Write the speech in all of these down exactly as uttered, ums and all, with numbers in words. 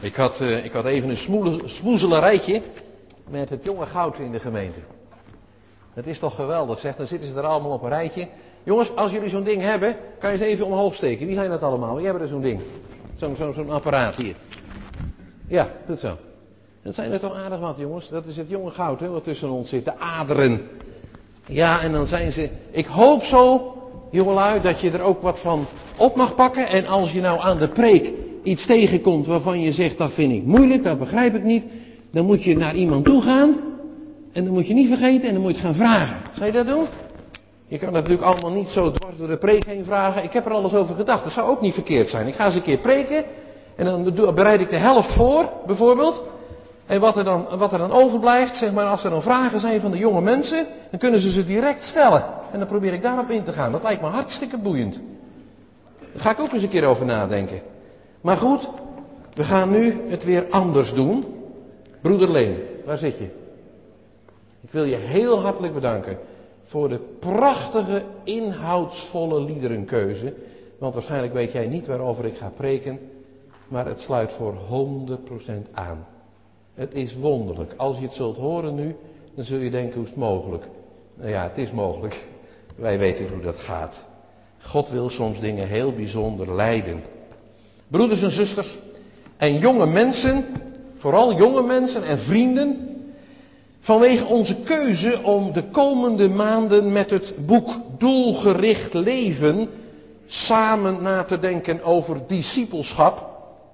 Ik had, uh, ik had even een smoele, smoezelerijtje met het jonge goud in de gemeente. Het is toch geweldig, zeg. Dan zitten ze er allemaal op een rijtje. Jongens, als jullie zo'n ding hebben, kan je ze even omhoog steken. Wie zijn dat allemaal? Wie hebben er zo'n ding? Zo'n zo, zo'n apparaat hier. Ja, dat zo. Dat zijn er toch aardig wat, jongens. Dat is het jonge goud, hè, wat tussen ons zit. De aderen. Ja, en dan zijn ze... Ik hoop zo, jongelui, dat je er ook wat van op mag pakken. En als je nou aan de preek iets tegenkomt waarvan je zegt, dat vind ik moeilijk, dat begrijp ik niet. Dan moet je naar iemand toe gaan. En dan moet je niet vergeten en dan moet je het gaan vragen. Zou je dat doen? Je kan dat natuurlijk allemaal niet zo dwars door de preek heen vragen. Ik heb er alles over gedacht. Dat zou ook niet verkeerd zijn. Ik ga eens een keer preken. En dan bereid ik de helft voor, bijvoorbeeld. En wat er dan, wat er dan overblijft, zeg maar, als er dan vragen zijn van de jonge mensen, dan kunnen ze ze direct stellen. En dan probeer ik daarop in te gaan. Dat lijkt me hartstikke boeiend. Daar ga ik ook eens een keer over nadenken. Maar goed, we gaan nu het weer anders doen. Broeder Leen, waar zit je? Ik wil je heel hartelijk bedanken voor de prachtige, inhoudsvolle liederenkeuze. Want waarschijnlijk weet jij niet waarover ik ga preken, maar het sluit voor honderd procent aan. Het is wonderlijk. Als je het zult horen nu, dan zul je denken, hoe is het mogelijk? Nou ja, het is mogelijk. Wij weten hoe dat gaat. God wil soms dingen heel bijzonder leiden. Broeders en zusters en jonge mensen, vooral jonge mensen en vrienden, vanwege onze keuze om de komende maanden met het boek Doelgericht Leven samen na te denken over discipelschap,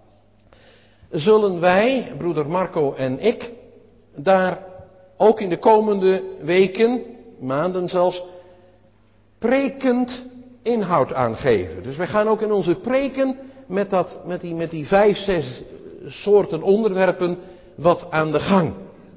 zullen wij, broeder Marco en ik, daar ook in de komende weken, maanden zelfs, prekend inhoud aan geven. Dus wij gaan ook in onze preken met, dat, met, die, met die vijf, zes soorten onderwerpen wat aan de gang.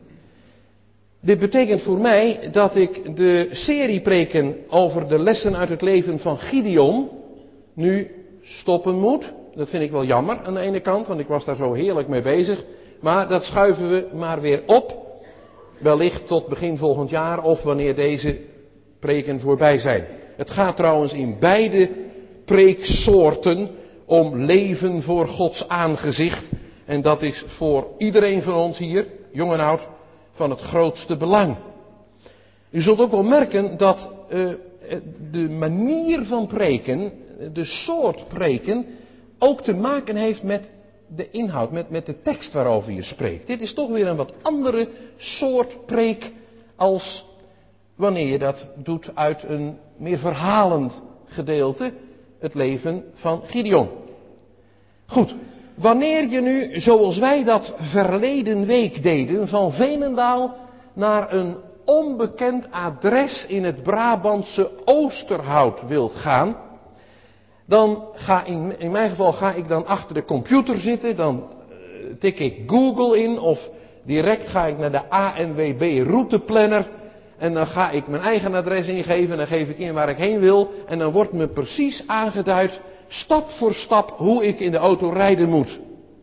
Dit betekent voor mij dat ik de seriepreken over de lessen uit het leven van Gideon nu stoppen moet. Dat vind ik wel jammer aan de ene kant, want ik was daar zo heerlijk mee bezig. Maar dat schuiven we maar weer op. Wellicht tot begin volgend jaar of wanneer deze preken voorbij zijn. Het gaat trouwens in beide preeksoorten om leven voor Gods aangezicht. En dat is voor iedereen van ons hier, jong en oud, van het grootste belang. U zult ook wel merken dat uh, de manier van preken, de soort preken, ook te maken heeft met de inhoud, met, met de tekst waarover je spreekt. Dit is toch weer een wat andere soort preek als wanneer je dat doet uit een meer verhalend gedeelte, het leven van Gideon. Goed, wanneer je nu, zoals wij dat verleden week deden, van Veenendaal naar een onbekend adres in het Brabantse Oosterhout wilt gaan, dan ga in, in mijn geval ga ik dan achter de computer zitten, dan uh, tik ik Google in of direct ga ik naar de A N W B routeplanner en dan ga ik mijn eigen adres ingeven en dan geef ik in waar ik heen wil en dan wordt me precies aangeduid, stap voor stap, hoe ik in de auto rijden moet.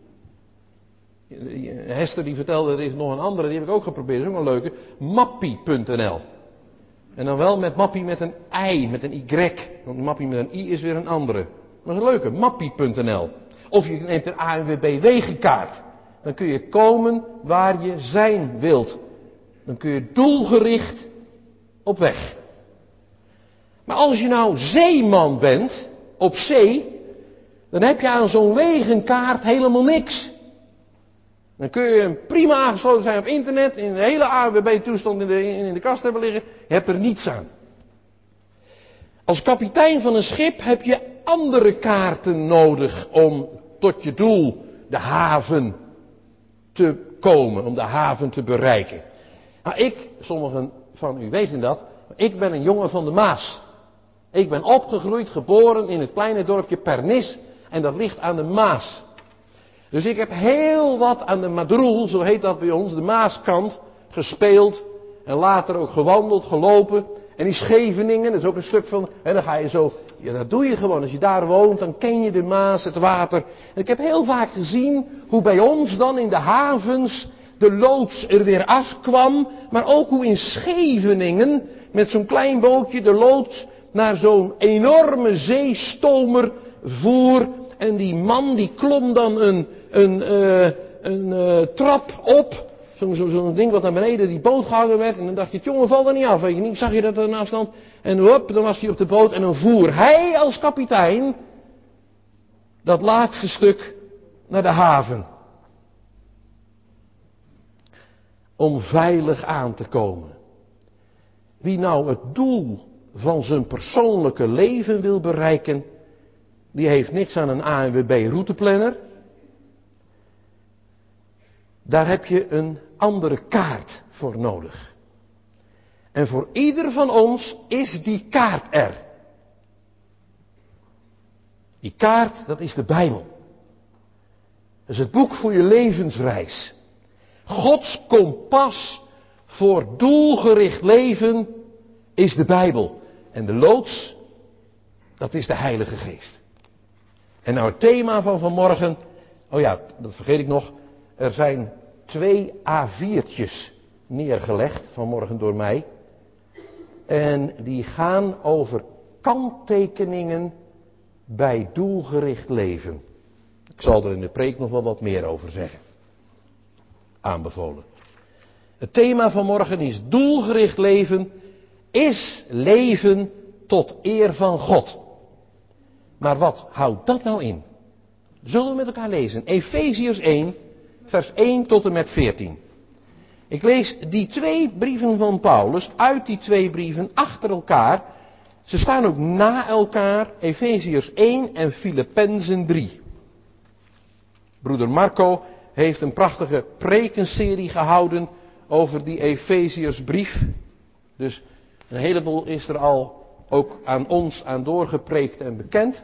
Hester die vertelde, er is nog een andere, die heb ik ook geprobeerd, dat is ook een leuke, mappie punt n l. En dan wel met mappie met een i, met een y. Want mappie met een i is weer een andere. Maar dat is een leuke, mappie punt n l. Of je neemt een A N W B wegenkaart. Dan kun je komen waar je zijn wilt. Dan kun je doelgericht op weg. Maar als je nou zeeman bent, op zee, dan heb je aan zo'n wegenkaart helemaal niks. Dan kun je prima aangesloten zijn op internet, in de hele A N W B-toestand in de, in de kast hebben liggen. Je hebt er niets aan. Als kapitein van een schip heb je andere kaarten nodig om tot je doel, de haven, te komen. Om de haven te bereiken. Nou, ik, sommigen van u weten dat, ik ben een jongen van de Maas. Ik ben opgegroeid, geboren in het kleine dorpje Pernis en dat ligt aan de Maas. Dus ik heb heel wat aan de Madroel, zo heet dat bij ons, de Maaskant, gespeeld. En later ook gewandeld, gelopen. En die Scheveningen, dat is ook een stuk van, en dan ga je zo, ja dat doe je gewoon. Als je daar woont, dan ken je de Maas, het water. En ik heb heel vaak gezien hoe bij ons dan in de havens de loods er weer afkwam. Maar ook hoe in Scheveningen, met zo'n klein bootje, de loods naar zo'n enorme zeestomer voer. En die man die klom dan een een, uh, een uh, trap op. Zo'n zo, zo ding wat naar beneden die boot gehangen werd. En dan dacht je, jongen, val er niet af. Weet je niet, zag je dat er een afstand? En hop, dan was hij op de boot en dan voer hij als kapitein dat laatste stuk naar de haven. Om veilig aan te komen. Wie nou het doel van zijn persoonlijke leven wil bereiken, die heeft niks aan een A N W B routeplanner. Daar heb je een andere kaart voor nodig. En voor ieder van ons is die kaart er. Die kaart, dat is de Bijbel. Dat is het boek voor je levensreis. Gods kompas voor doelgericht leven is de Bijbel. En de loods, dat is de Heilige Geest. En nou het thema van vanmorgen, oh ja, dat vergeet ik nog. Er zijn twee A viertjes neergelegd vanmorgen door mij. En die gaan over kanttekeningen bij doelgericht leven. Ik zal er in de preek nog wel wat meer over zeggen. Aanbevolen. Het thema van morgen is doelgericht leven is leven tot eer van God. Maar wat houdt dat nou in? Zullen we met elkaar lezen? Efeziërs één, vers één tot en met veertien. Ik lees die twee brieven van Paulus uit die twee brieven achter elkaar. Ze staan ook na elkaar, Efeziërs één en Filippenzen drie. Broeder Marco heeft een prachtige prekenserie gehouden over die Efeziërsbrief. Dus een heleboel is er al ook aan ons aan doorgepreekt en bekend.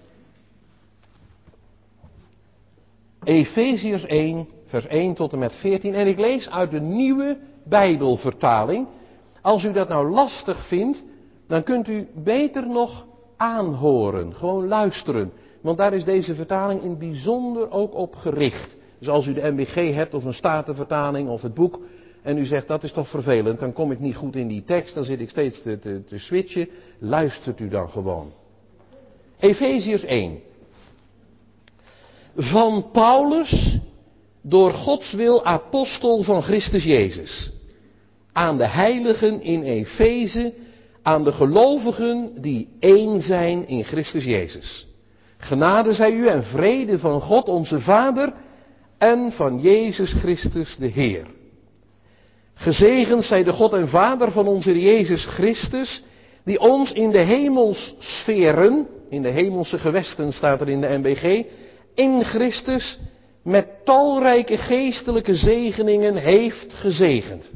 Efeziërs één, vers één tot en met veertien. En ik lees uit de nieuwe Bijbelvertaling. Als u dat nou lastig vindt, dan kunt u beter nog aanhoren. Gewoon luisteren. Want daar is deze vertaling in het bijzonder ook op gericht. Dus als u de M B G hebt of een Statenvertaling of het boek. En u zegt dat is toch vervelend, dan kom ik niet goed in die tekst. Dan zit ik steeds te, te, te switchen. Luistert u dan gewoon. Efeziërs één. Van Paulus, door Gods wil apostel van Christus Jezus. Aan de heiligen in Efeze, aan de gelovigen die één zijn in Christus Jezus. Genade zij u en vrede van God onze Vader en van Jezus Christus de Heer. Gezegend zij de God en Vader van onze Heer Jezus Christus, die ons in de hemelssferen, in de hemelse gewesten staat er in de M B G, in Christus met talrijke geestelijke zegeningen heeft gezegend.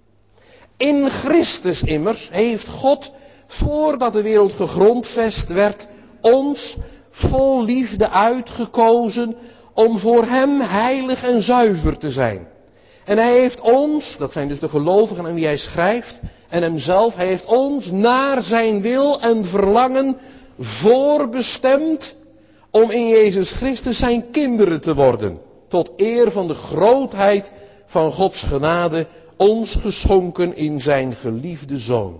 In Christus immers heeft God, voordat de wereld gegrondvest werd, ons vol liefde uitgekozen om voor hem heilig en zuiver te zijn. En hij heeft ons, dat zijn dus de gelovigen aan wie hij schrijft, en hemzelf, hij heeft ons naar zijn wil en verlangen voorbestemd om in Jezus Christus zijn kinderen te worden, tot eer van de grootheid van Gods genade, ons geschonken in zijn geliefde Zoon.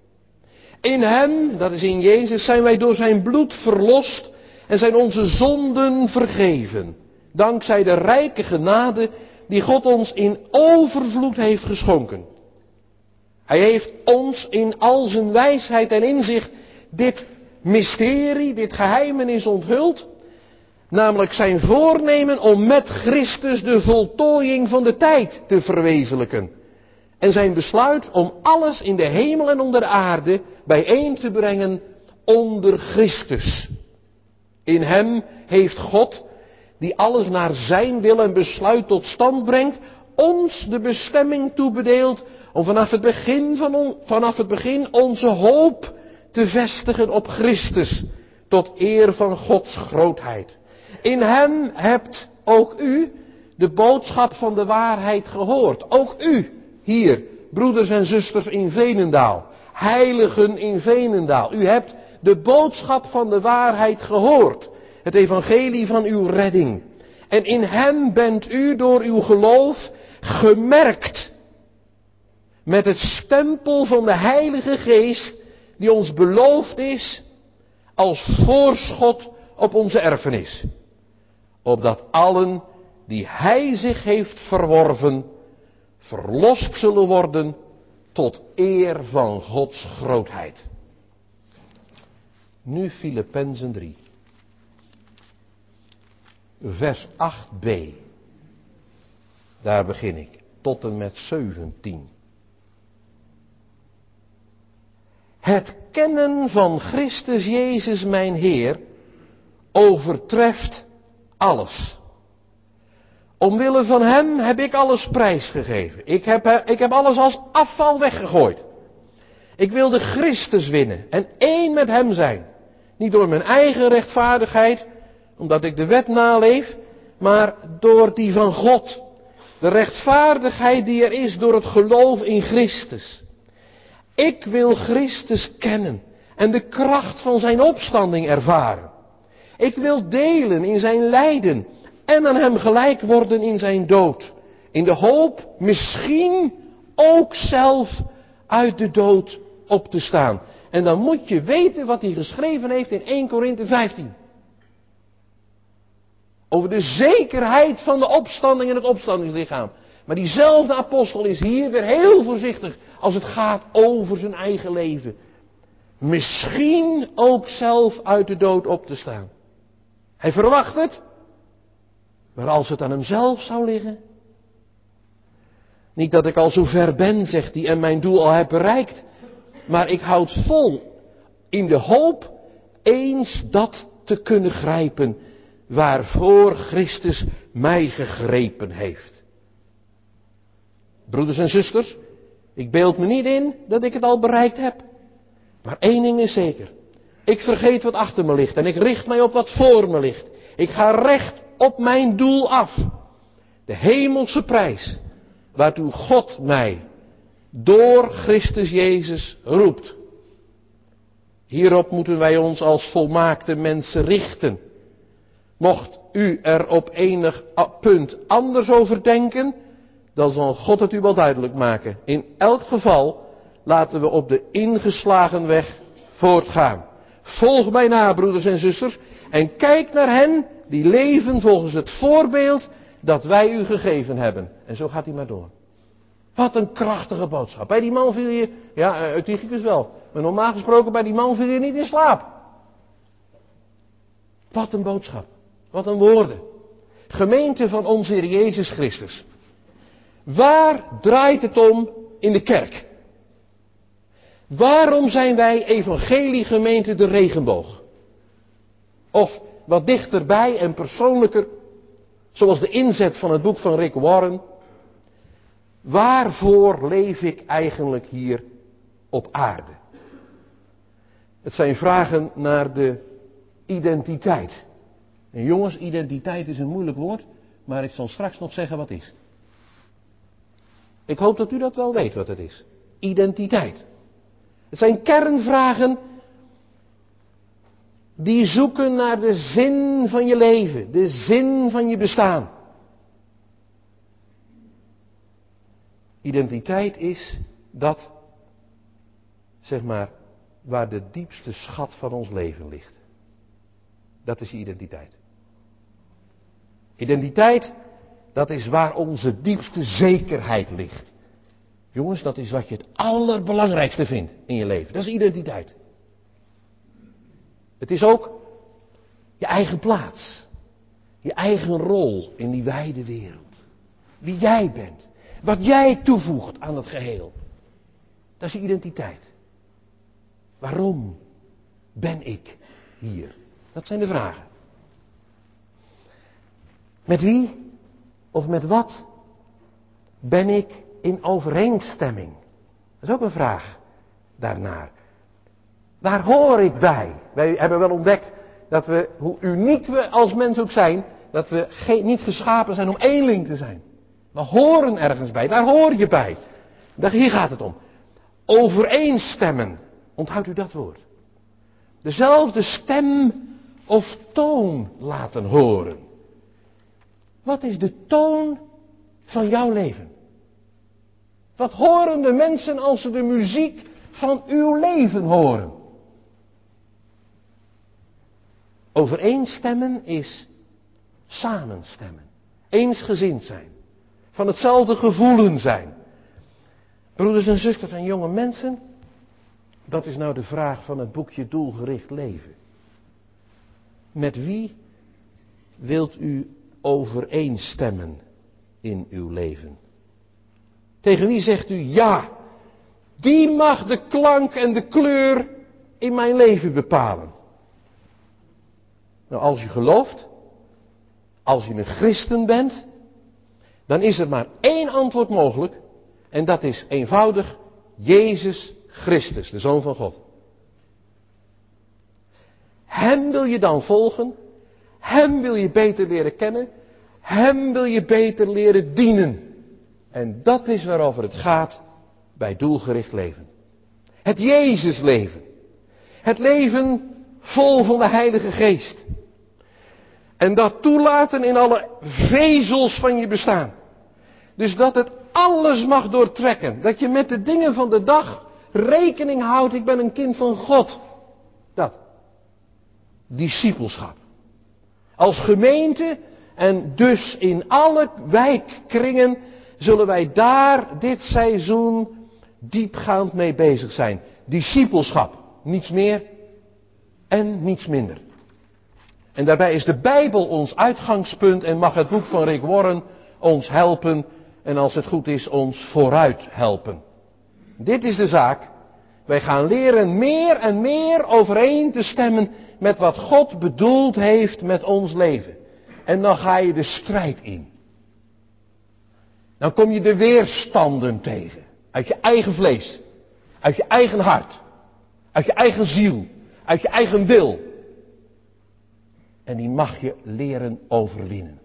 In hem, dat is in Jezus, zijn wij door zijn bloed verlost en zijn onze zonden vergeven, dankzij de rijke genade die God ons in overvloed heeft geschonken. Hij heeft ons in al zijn wijsheid en inzicht dit mysterie, dit geheimenis onthuld, namelijk zijn voornemen om met Christus de voltooiing van de tijd te verwezenlijken. En zijn besluit om alles in de hemel en onder de aarde bijeen te brengen onder Christus. In hem heeft God, die alles naar zijn wil en besluit tot stand brengt, ons de bestemming toebedeeld om vanaf het begin, van on, vanaf het begin onze hoop te vestigen op Christus, tot eer van Gods grootheid. In hem hebt ook u de boodschap van de waarheid gehoord. Ook u, hier, broeders en zusters in Veenendaal, heiligen in Veenendaal. U hebt de boodschap van de waarheid gehoord. Het evangelie van uw redding. En in hem bent u door uw geloof gemerkt met het stempel van de Heilige Geest die ons beloofd is als voorschot op onze erfenis. Opdat allen die hij zich heeft verworven, verlost zullen worden tot eer van Gods grootheid. Nu Filippenzen drie. Vers acht b. Daar begin ik. Tot en met zeventien. Het kennen van Christus Jezus mijn Heer overtreft alles. Omwille van hem heb ik alles prijsgegeven. Ik heb, ik heb alles als afval weggegooid. Ik wilde Christus winnen en één met hem zijn. Niet door mijn eigen rechtvaardigheid, omdat ik de wet naleef, maar door die van God. De rechtvaardigheid die er is door het geloof in Christus. Ik wil Christus kennen en de kracht van zijn opstanding ervaren. Ik wil delen in zijn lijden en aan hem gelijk worden in zijn dood. In de hoop misschien ook zelf uit de dood op te staan. En dan moet je weten wat hij geschreven heeft in Eerste Korinthe vijftien. Over de zekerheid van de opstanding en het opstandingslichaam. Maar diezelfde apostel is hier weer heel voorzichtig als het gaat over zijn eigen leven. Misschien ook zelf uit de dood op te staan. Hij verwacht het. Maar als het aan hemzelf zou liggen. Niet dat ik al zo ver ben, zegt hij, en mijn doel al heb bereikt. Maar ik houd vol in de hoop eens dat te kunnen grijpen. Waarvoor Christus mij gegrepen heeft. Broeders en zusters, ik beeld me niet in dat ik het al bereikt heb. Maar één ding is zeker. Ik vergeet wat achter me ligt en ik richt mij op wat voor me ligt. Ik ga recht op mijn doel af. De hemelse prijs waartoe God mij door Christus Jezus roept. Hierop moeten wij ons als volmaakte mensen richten. Mocht u er op enig punt anders over denken, dan zal God het u wel duidelijk maken. In elk geval laten we op de ingeslagen weg voortgaan. Volg mij na, broeders en zusters, en kijk naar hen die leven volgens het voorbeeld dat wij u gegeven hebben. En zo gaat hij maar door. Wat een krachtige boodschap. Bij die man viel je, ja, uit Tychicus wel, maar normaal gesproken bij die man viel je niet in slaap. Wat een boodschap. Wat een woorden. Gemeente van onze Heer Jezus Christus. Waar draait het om in de kerk? Waarom zijn wij evangeliegemeente de regenboog? Of wat dichterbij en persoonlijker, zoals de inzet van het boek van Rick Warren. Waarvoor leef ik eigenlijk hier op aarde? Het zijn vragen naar de identiteit. En jongens, identiteit is een moeilijk woord, maar ik zal straks nog zeggen wat het is. Ik hoop dat u dat wel weet wat het is. Identiteit. Het zijn kernvragen die zoeken naar de zin van je leven, de zin van je bestaan. Identiteit is dat, zeg maar, waar de diepste schat van ons leven ligt. Dat is je identiteit. Identiteit, dat is waar onze diepste zekerheid ligt. Jongens, dat is wat je het allerbelangrijkste vindt in je leven. Dat is identiteit. Het is ook je eigen plaats. Je eigen rol in die wijde wereld. Wie jij bent. Wat jij toevoegt aan het geheel. Dat is je identiteit. Waarom ben ik hier? Dat zijn de vragen. Met wie of met wat ben ik in overeenstemming? Dat is ook een vraag daarnaar. Waar hoor ik bij? Wij hebben wel ontdekt dat we, hoe uniek we als mens ook zijn, dat we geen, niet geschapen zijn om eenling te zijn. We horen ergens bij, daar hoor je bij. Hier gaat het om. Overeenstemmen. Onthoudt u dat woord. Dezelfde stem of toon laten horen. Wat is de toon van jouw leven? Wat horen de mensen als ze de muziek van uw leven horen? Overeenstemmen is samenstemmen. eensgezind zijn, van hetzelfde gevoelen zijn. Broeders en zusters en jonge mensen, dat is nou de vraag van het boekje Doelgericht Leven. Met wie wilt u overeenstemmen in uw leven? Tegen wie zegt u ja, die mag de klank en de kleur in mijn leven bepalen? Nou, als je gelooft, als je een christen bent, dan is er maar één antwoord mogelijk. En dat is eenvoudig Jezus Christus, de Zoon van God. Hem wil je dan volgen. Hem wil je beter leren kennen. Hem wil je beter leren dienen. En dat is waarover het gaat bij doelgericht leven. Het Jezusleven. Het leven vol van de Heilige Geest. En dat toelaten in alle vezels van je bestaan. Dus dat het alles mag doortrekken. Dat je met de dingen van de dag rekening houdt. Ik ben een kind van God. Dat. Discipelschap. Als gemeente en dus in alle wijkkringen zullen wij daar dit seizoen diepgaand mee bezig zijn. Discipelschap. Niets meer en niets minder. En daarbij is de Bijbel ons uitgangspunt en mag het boek van Rick Warren ons helpen en als het goed is ons vooruit helpen. Dit is de zaak. Wij gaan leren meer en meer overeen te stemmen met wat God bedoeld heeft met ons leven. En dan ga je de strijd in. Dan kom je de weerstanden tegen. Uit je eigen vlees. Uit je eigen hart. Uit je eigen ziel. Uit je eigen wil. En die mag je leren overwinnen.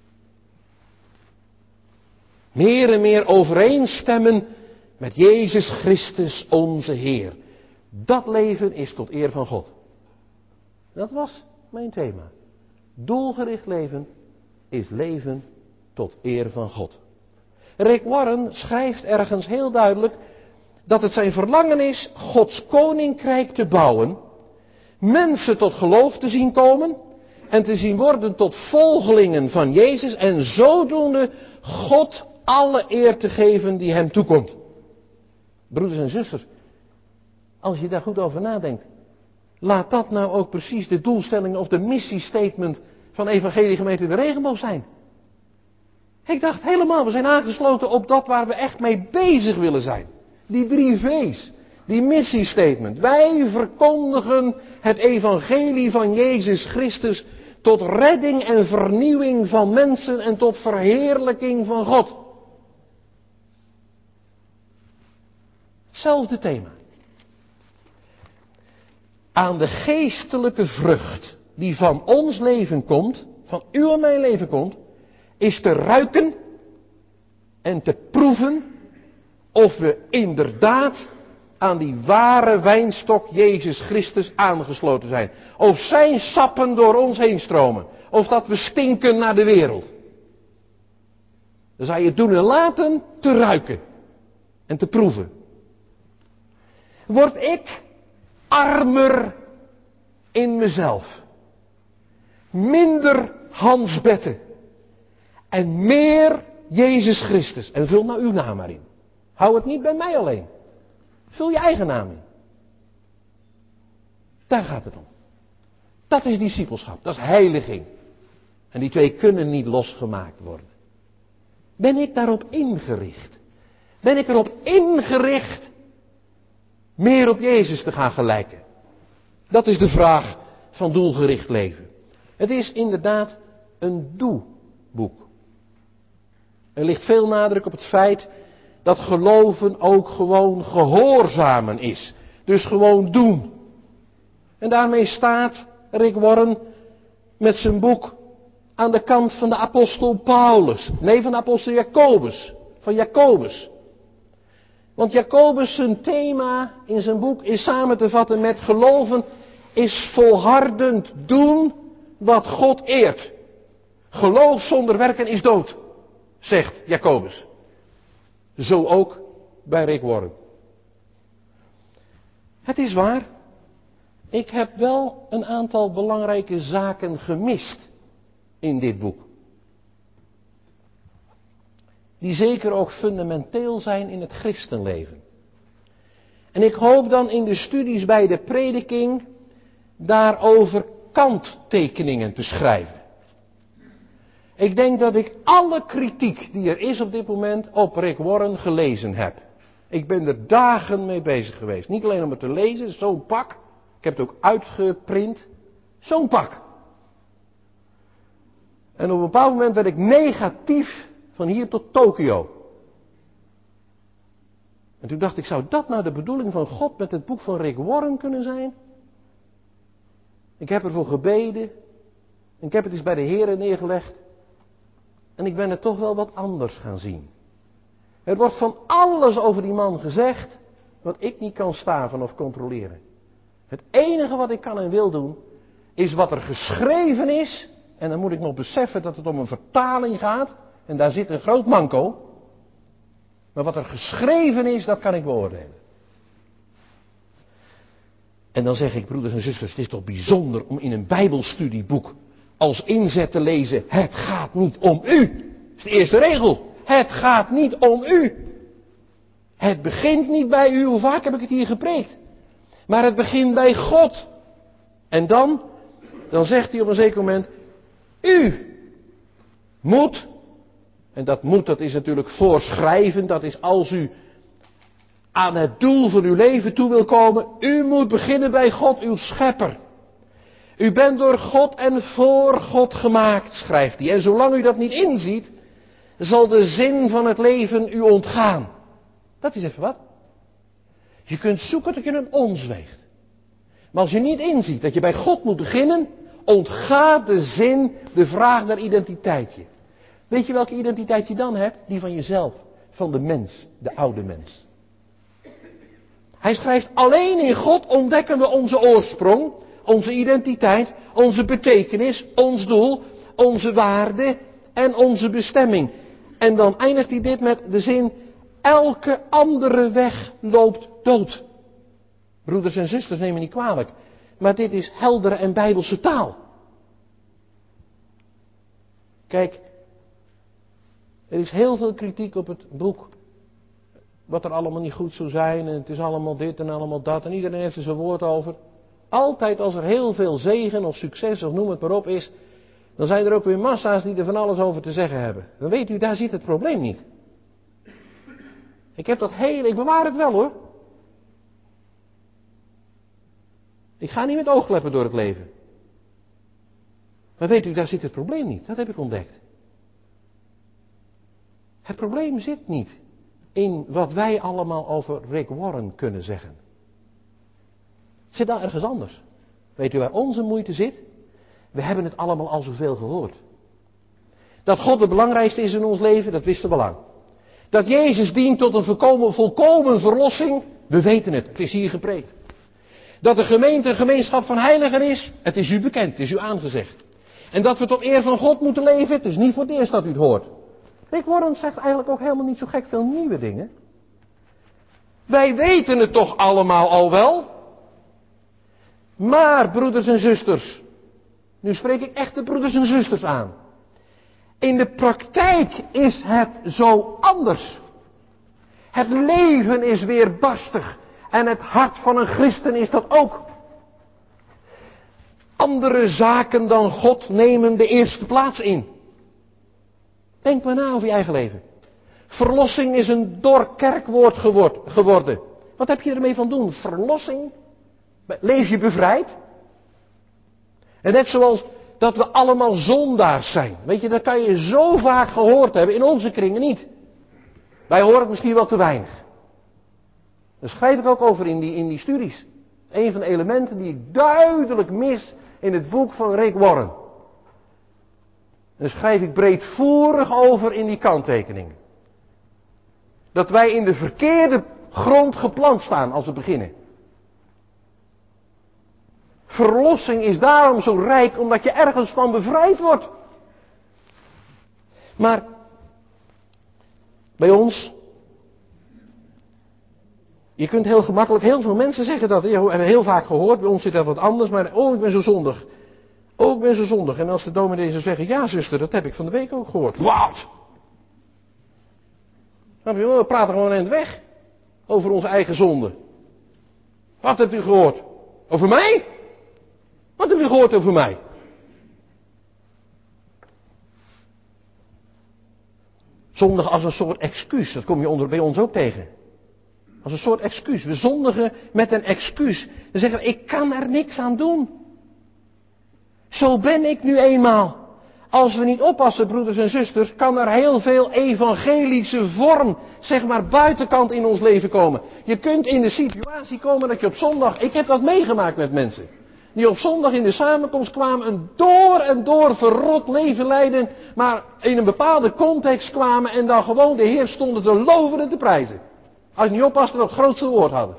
Meer en meer overeenstemmen met Jezus Christus onze Heer. Dat leven is tot eer van God. Dat was mijn thema. Doelgericht leven is leven tot eer van God. Rick Warren schrijft ergens heel duidelijk dat het zijn verlangen is Gods koninkrijk te bouwen, mensen tot geloof te zien komen en te zien worden tot volgelingen van Jezus en zodoende God alle eer te geven die hem toekomt. Broeders en zusters, als je daar goed over nadenkt, laat dat nou ook precies de doelstelling of de missiestatement van Evangelie Gemeente de Regenboog zijn. Ik dacht helemaal, we zijn aangesloten op dat waar we echt mee bezig willen zijn. Die drie V's, die missiestatement. Wij verkondigen het evangelie van Jezus Christus tot redding en vernieuwing van mensen en tot verheerlijking van God. Hetzelfde thema. Aan de geestelijke vrucht die van ons leven komt, van uw en mijn leven komt, is te ruiken en te proeven of we inderdaad aan die ware wijnstok Jezus Christus aangesloten zijn. Of zijn sappen door ons heen stromen. Of dat we stinken naar de wereld. Dan zou je het doen en laten te ruiken en te proeven. Word ik armer in mezelf. Minder Hans Bette. En meer Jezus Christus. En vul nou uw naam maar in. Hou het niet bij mij alleen. Vul je eigen naam in. Daar gaat het om. Dat is discipelschap. Dat is heiliging. En die twee kunnen niet losgemaakt worden. Ben ik daarop ingericht? Ben ik erop ingericht meer op Jezus te gaan gelijken? Dat is de vraag van doelgericht leven. Het is inderdaad een doeboek. Er ligt veel nadruk op het feit dat geloven ook gewoon gehoorzamen is. Dus gewoon doen. En daarmee staat Rick Warren met zijn boek aan de kant van de apostel Paulus. Nee, van de apostel Jacobus. Van Jacobus. Want Jacobus zijn thema in zijn boek is samen te vatten met geloven is volhardend doen wat God eert. Geloof zonder werken is dood, zegt Jacobus. Zo ook bij Rick Warren. Het is waar, ik heb wel een aantal belangrijke zaken gemist in dit boek. die zeker ook fundamenteel zijn in het christenleven. En ik hoop dan in de studies bij de prediking daarover kanttekeningen te schrijven. Ik denk dat ik alle kritiek die er is op dit moment op Rick Warren gelezen heb. Ik ben er dagen mee bezig geweest. Niet alleen om het te lezen, zo'n pak. Ik heb het ook uitgeprint. Zo'n pak. En op een bepaald moment werd ik negatief van hier tot Tokio. En toen dacht ik, zou dat nou de bedoeling van God met het boek van Rick Warren kunnen zijn? Ik heb ervoor gebeden. En ik heb het eens bij de Heere neergelegd. En ik ben het toch wel wat anders gaan zien. Er wordt van alles over die man gezegd, wat ik niet kan staven of controleren. Het enige wat ik kan en wil doen, is wat er geschreven is. En dan moet ik nog beseffen dat het om een vertaling gaat. En daar zit een groot manco. Maar wat er geschreven is, dat kan ik beoordelen. En dan zeg ik, broeders en zusters, het is toch bijzonder om in een bijbelstudieboek als inzet te lezen, het gaat niet om u. Dat is de eerste regel. Het gaat niet om u. Het begint niet bij u, hoe vaak heb ik het hier gepreekt. Maar het begint bij God. En dan, dan zegt hij op een zeker moment, u moet, en dat moet, dat is natuurlijk voorschrijvend, dat is als u aan het doel van uw leven toe wil komen, u moet beginnen bij God, uw schepper. U bent door God en voor God gemaakt, schrijft hij. En zolang u dat niet inziet, zal de zin van het leven u ontgaan. Dat is even wat. Je kunt zoeken tot je een ons weegt. Maar als je niet inziet dat je bij God moet beginnen, ontgaat de zin, de vraag naar identiteit je. Weet je welke identiteit je dan hebt? Die van jezelf, van de mens, de oude mens. Hij schrijft, alleen in God ontdekken we onze oorsprong, onze identiteit, onze betekenis, ons doel, onze waarde en onze bestemming. En dan eindigt hij dit met de zin, elke andere weg loopt dood. Broeders en zusters, neem me niet kwalijk, maar dit is heldere en bijbelse taal. Kijk, er is heel veel kritiek op het boek. Wat er allemaal niet goed zou zijn en het is allemaal dit en allemaal dat en iedereen heeft er zijn woord over. Altijd als er heel veel zegen of succes of noem het maar op is, dan zijn er ook weer massa's die er van alles over te zeggen hebben. Dan weet u, daar zit het probleem niet. Ik heb dat heel, ik bewaar het wel hoor. Ik ga niet met oogkleppen door het leven. Maar weet u, daar zit het probleem niet. Dat heb ik ontdekt. Het probleem zit niet in wat wij allemaal over Rick Warren kunnen zeggen. Het zit daar ergens anders. Weet u waar onze moeite zit? We hebben het allemaal al zoveel gehoord. Dat God het belangrijkste is in ons leven, dat wisten we lang. Dat Jezus dient tot een volkomen, volkomen verlossing, we weten het, het is hier gepreekt. Dat de gemeente een gemeenschap van heiligen is, het is u bekend, het is u aangezegd. En dat we tot eer van God moeten leven, het is niet voor het eerst dat u het hoort. Rick Warren zegt eigenlijk ook helemaal niet zo gek veel nieuwe dingen. Wij weten het toch allemaal al wel. Maar, broeders en zusters, nu spreek ik echt de broeders en zusters aan. In de praktijk is het zo anders. Het leven is weerbarstig. En het hart van een christen is dat ook. Andere zaken dan God nemen de eerste plaats in. Denk maar na over je eigen leven. Verlossing is een dor kerkwoord geworden. Wat heb je ermee van doen? Verlossing? Leef je bevrijd? En net zoals dat we allemaal zondaars zijn. Weet je, dat kan je zo vaak gehoord hebben. In onze kringen niet. Wij horen het misschien wel te weinig. Daar schrijf ik ook over in die, in die studies. Een van de elementen die ik duidelijk mis in het boek van Rick Warren. Daar schrijf ik breedvoerig over in die kanttekeningen. Dat wij in de verkeerde grond geplant staan als we beginnen. Verlossing is daarom zo rijk, omdat je ergens van bevrijd wordt. Maar bij ons, je kunt heel gemakkelijk, heel veel mensen zeggen dat, we hebben heel vaak gehoord, bij ons zit dat wat anders, maar oh ik ben zo zondig. Oh ik ben zo zondig. En als de dominee zou zeggen, ja zuster, dat heb ik van de week ook gehoord. Wat? We praten gewoon eind weg over onze eigen zonde. Wat hebt u gehoord? Over mij? Wat hebt u gehoord over mij? Zondigen als een soort excuus, dat kom je onder, bij ons ook tegen. Als een soort excuus. We zondigen met een excuus. We zeggen, ik kan er niks aan doen. Zo ben ik nu eenmaal. Als we niet oppassen, broeders en zusters, kan er heel veel evangelische vorm, zeg maar, buitenkant in ons leven komen. Je kunt in de situatie komen dat je op zondag, ik heb dat meegemaakt met mensen, die op zondag in de samenkomst kwamen, een door en door verrot leven leiden, maar in een bepaalde context kwamen en dan gewoon de Heer stonden te loven en te prijzen. Als je niet oppast, dat het grootste woord hadden.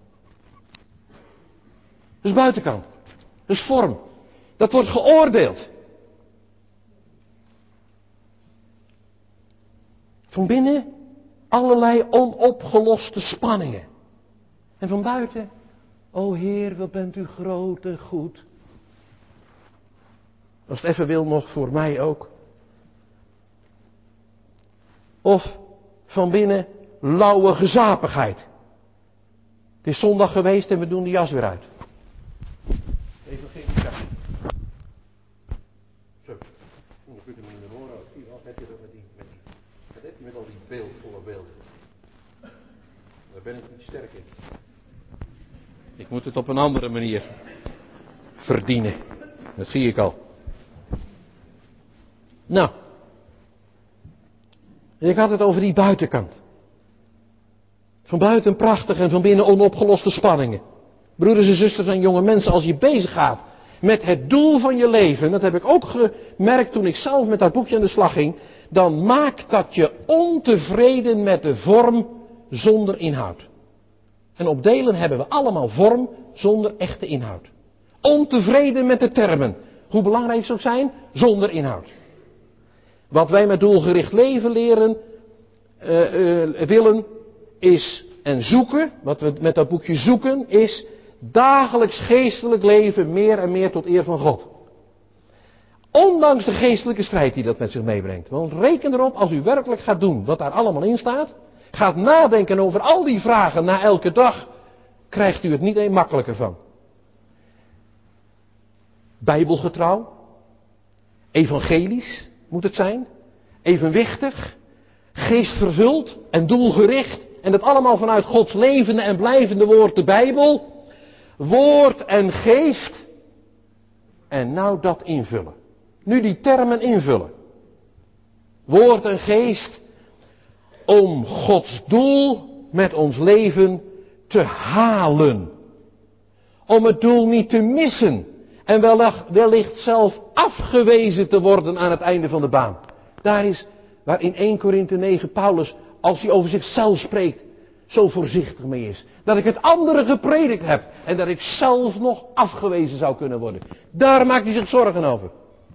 Dat is buitenkant. Dat is vorm. Dat wordt geoordeeld. Van binnen allerlei onopgeloste spanningen. En van buiten, o Heer, wat bent u groot en goed. Als het even wil nog voor mij ook. Of van binnen lauwe gezapigheid. Het is zondag geweest en we doen de jas weer uit. Even geen jas. Zo. Dan kun je hem in de horen. Wat heb je dat met die, met die, wat heb je met al die beeldvolle beelden? Daar ben ik niet sterk in. Ik moet het op een andere manier verdienen. Dat zie ik al. Nou. Ik had het over die buitenkant. Van buiten prachtig en van binnen onopgeloste spanningen. Broeders en zusters en jonge mensen, als je bezig gaat met het doel van je leven, dat heb ik ook gemerkt toen ik zelf met dat boekje aan de slag ging, dan maakt dat je ontevreden met de vorm zonder inhoud. En op delen hebben we allemaal vorm zonder echte inhoud. Ontevreden met de termen, hoe belangrijk ze ook zijn, zonder inhoud. Wat wij met doelgericht leven leren, uh, uh, willen, is en zoeken, wat we met dat boekje zoeken, is dagelijks geestelijk leven meer en meer tot eer van God. Ondanks de geestelijke strijd die dat met zich meebrengt. Want reken erop, als u werkelijk gaat doen wat daar allemaal in staat, gaat nadenken over al die vragen na elke dag, krijgt u het niet een makkelijker van. Bijbelgetrouw, evangelisch moet het zijn, evenwichtig, geestvervuld en doelgericht. En dat allemaal vanuit Gods levende en blijvende woord, de Bijbel. Woord en geest. En nou dat invullen. Nu die termen invullen. Woord en geest. Om Gods doel met ons leven te halen. Om het doel niet te missen. En wellicht zelf afgewezen te worden aan het einde van de baan. Daar is waar in Eerste Korinthe negen Paulus, als hij over zichzelf spreekt, zo voorzichtig mee is. Dat ik het andere gepredikt heb en dat ik zelf nog afgewezen zou kunnen worden. Daar maakt hij zich zorgen over.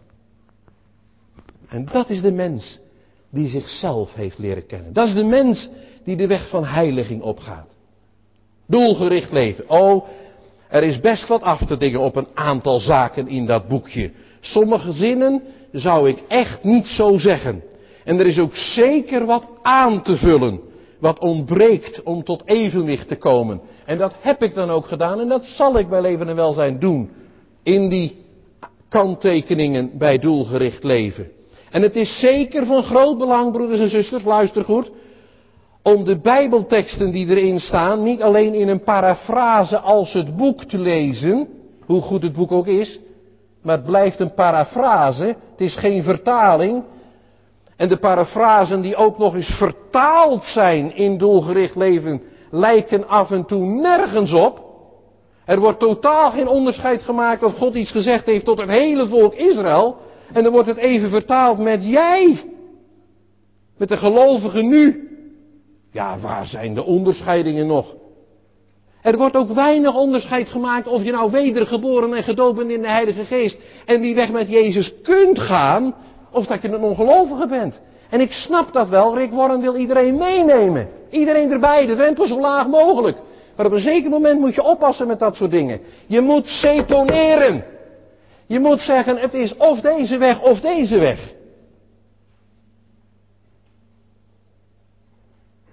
En dat is de mens die zichzelf heeft leren kennen. Dat is de mens die de weg van heiliging opgaat. Doelgericht leven. Oh, er is best wat af te dingen op een aantal zaken in dat boekje. Sommige zinnen zou ik echt niet zo zeggen. En er is ook zeker wat aan te vullen. Wat ontbreekt om tot evenwicht te komen. En dat heb ik dan ook gedaan. En dat zal ik bij Leven en Welzijn doen. In die kanttekeningen bij doelgericht leven. En het is zeker van groot belang, broeders en zusters, luister goed. Om de Bijbelteksten die erin staan, niet alleen in een parafrase als het boek te lezen. Hoe goed het boek ook is. Maar het blijft een parafrase. Het is geen vertaling. En de parafrasen die ook nog eens vertaald zijn in doelgericht leven, lijken af en toe nergens op. Er wordt totaal geen onderscheid gemaakt of God iets gezegd heeft tot het hele volk Israël. En dan wordt het even vertaald met jij. Met de gelovigen nu. Ja, waar zijn de onderscheidingen nog? Er wordt ook weinig onderscheid gemaakt of je nou wedergeboren en gedoopt bent in de Heilige Geest en die weg met Jezus kunt gaan, of dat je een ongelovige bent. En ik snap dat wel, Rick Warren wil iedereen meenemen. Iedereen erbij, de drempel zo laag mogelijk. Maar op een zeker moment moet je oppassen met dat soort dingen. Je moet seponeren. Je moet zeggen, het is of deze weg of deze weg.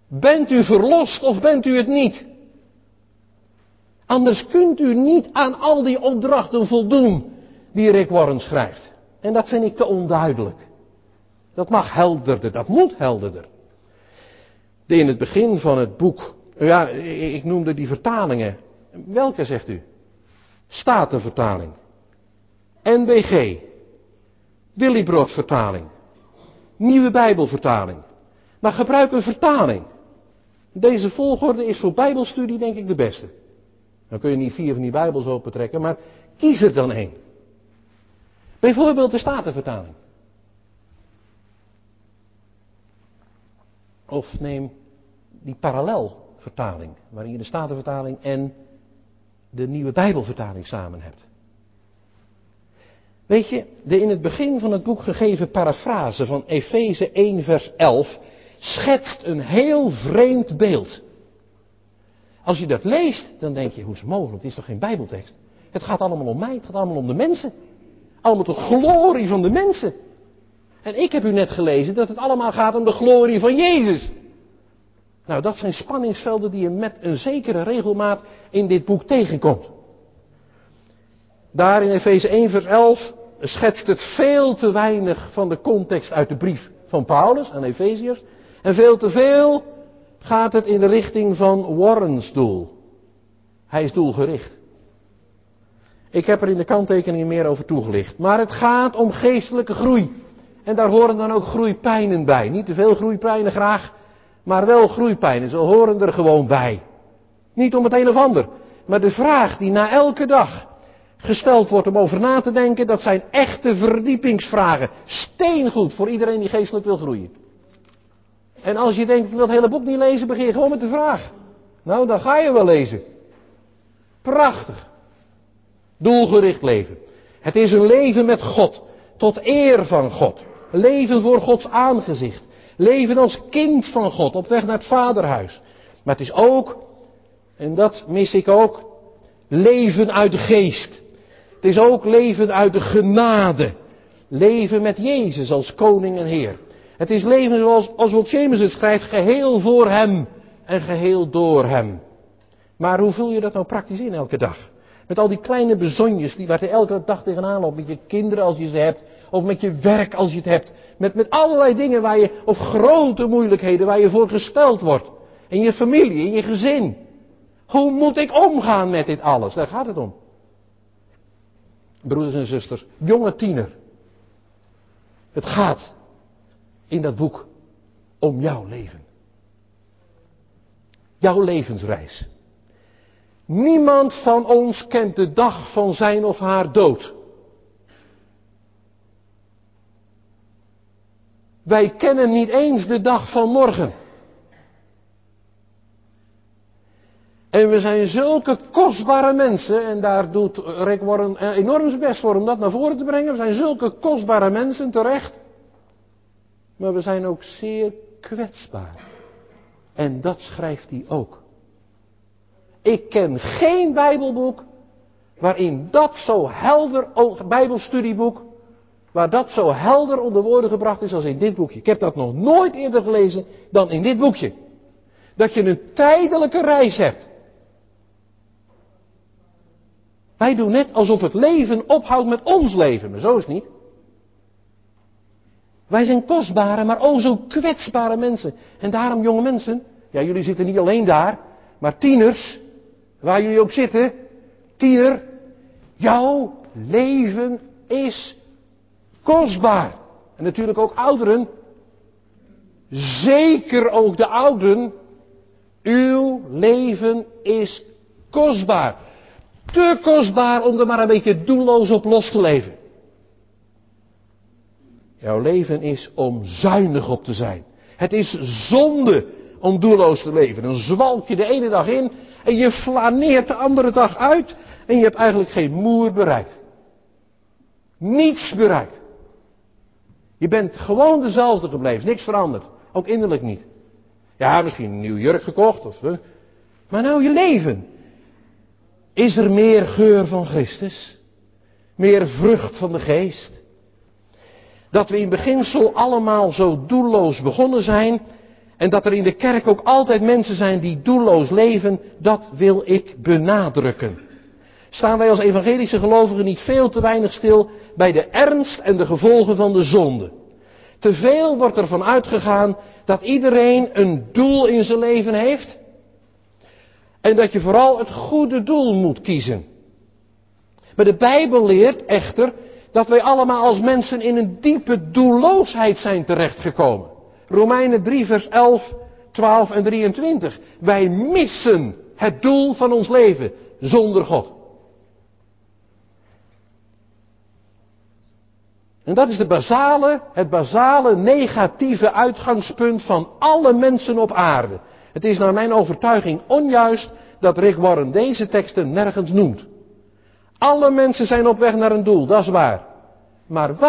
Bent u verlost of bent u het niet? Anders kunt u niet aan al die opdrachten voldoen die Rick Warren schrijft. En dat vind ik te onduidelijk. Dat mag helderder, dat moet helderder. In het begin van het boek, ja, ik noemde die vertalingen. Welke zegt u? Statenvertaling. N B G. Willibrord vertaling. Nieuwe Bijbelvertaling. Maar gebruik een vertaling. Deze volgorde is voor Bijbelstudie denk ik de beste. Dan kun je niet vier van die Bijbels opentrekken, maar kies er dan één. Bijvoorbeeld de Statenvertaling. Of neem die parallelvertaling, waarin je de Statenvertaling en de Nieuwe Bijbelvertaling samen hebt. Weet je, de in het begin van het boek gegeven parafrase van Efeze één vers elf schetst een heel vreemd beeld. Als je dat leest, dan denk je, hoe is het mogelijk? Het is toch geen Bijbeltekst? Het gaat allemaal om mij, het gaat allemaal om de mensen. Allemaal tot glorie van de mensen. En ik heb u net gelezen dat het allemaal gaat om de glorie van Jezus. Nou, dat zijn spanningsvelden die je met een zekere regelmaat in dit boek tegenkomt. Daar in Efeze één vers elf schetst het veel te weinig van de context uit de brief van Paulus aan Efeziërs. En veel te veel gaat het in de richting van Warren's doel. Hij is doelgericht. Ik heb er in de kanttekeningen meer over toegelicht. Maar het gaat om geestelijke groei. En daar horen dan ook groeipijnen bij. Niet te veel groeipijnen graag, maar wel groeipijnen. Ze horen er gewoon bij. Niet om het een of ander. Maar de vraag die na elke dag gesteld wordt om over na te denken, dat zijn echte verdiepingsvragen. Steengoed voor iedereen die geestelijk wil groeien. En als je denkt, ik wil het hele boek niet lezen, begin je gewoon met de vraag. Nou, dan ga je wel lezen. Prachtig. Doelgericht leven. Het is een leven met God. Tot eer van God. Leven voor Gods aangezicht. Leven als kind van God. Op weg naar het vaderhuis. Maar het is ook, en dat mis ik ook, leven uit de geest. Het is ook leven uit de genade. Leven met Jezus als koning en heer. Het is leven zoals Oswald Chambers het schrijft, geheel voor hem en geheel door hem. Maar hoe vul je dat nou praktisch in elke dag? Met al die kleine bezonjes die waar je elke dag tegenaan loopt. Met je kinderen als je ze hebt. Of met je werk als je het hebt. Met, met allerlei dingen waar je, of grote moeilijkheden waar je voor gesteld wordt. In je familie, in je gezin. Hoe moet ik omgaan met dit alles? Daar gaat het om. Broeders en zusters, jonge tiener. Het gaat in dat boek om jouw leven. Jouw levensreis. Niemand van ons kent de dag van zijn of haar dood. Wij kennen niet eens de dag van morgen. En we zijn zulke kostbare mensen, en daar doet Rick Warren enorm zijn best voor om dat naar voren te brengen. We zijn zulke kostbare mensen, terecht. Maar we zijn ook zeer kwetsbaar. En dat schrijft hij ook. Ik ken geen Bijbelboek waarin dat zo helder, Bijbelstudieboek, waar dat zo helder onder woorden gebracht is als in dit boekje. Ik heb dat nog nooit eerder gelezen dan in dit boekje. Dat je een tijdelijke reis hebt. Wij doen net alsof het leven ophoudt met ons leven, maar zo is het niet. Wij zijn kostbare, maar o zo kwetsbare mensen. En daarom, jonge mensen, ja, jullie zitten niet alleen daar, maar tieners, waar jullie ook zitten, tiener, jouw leven is kostbaar. En natuurlijk ook ouderen, zeker ook de ouderen, uw leven is kostbaar. Te kostbaar om er maar een beetje doelloos op los te leven. Jouw leven is om zuinig op te zijn. Het is zonde om doelloos te leven. Dan zwalk je de ene dag in en je flaneert de andere dag uit en je hebt eigenlijk geen moer bereikt. Niets bereikt. Je bent gewoon dezelfde gebleven, niks veranderd. Ook innerlijk niet. Ja, misschien een nieuw jurk gekocht. Of, maar nou je leven. Is er meer geur van Christus? Meer vrucht van de geest? Dat we in beginsel allemaal zo doelloos begonnen zijn. En dat er in de kerk ook altijd mensen zijn die doelloos leven, dat wil ik benadrukken. Staan wij als evangelische gelovigen niet veel te weinig stil bij de ernst en de gevolgen van de zonde? Te veel wordt ervan uitgegaan dat iedereen een doel in zijn leven heeft. En dat je vooral het goede doel moet kiezen. Maar de Bijbel leert echter dat wij allemaal als mensen in een diepe doelloosheid zijn terechtgekomen. Romeinen drie vers elf, twaalf en drieëntwintig. Wij missen het doel van ons leven zonder God. En dat is de basale, het basale negatieve uitgangspunt van alle mensen op aarde. Het is naar mijn overtuiging onjuist dat Rick Warren deze teksten nergens noemt. Alle mensen zijn op weg naar een doel, dat is waar. Maar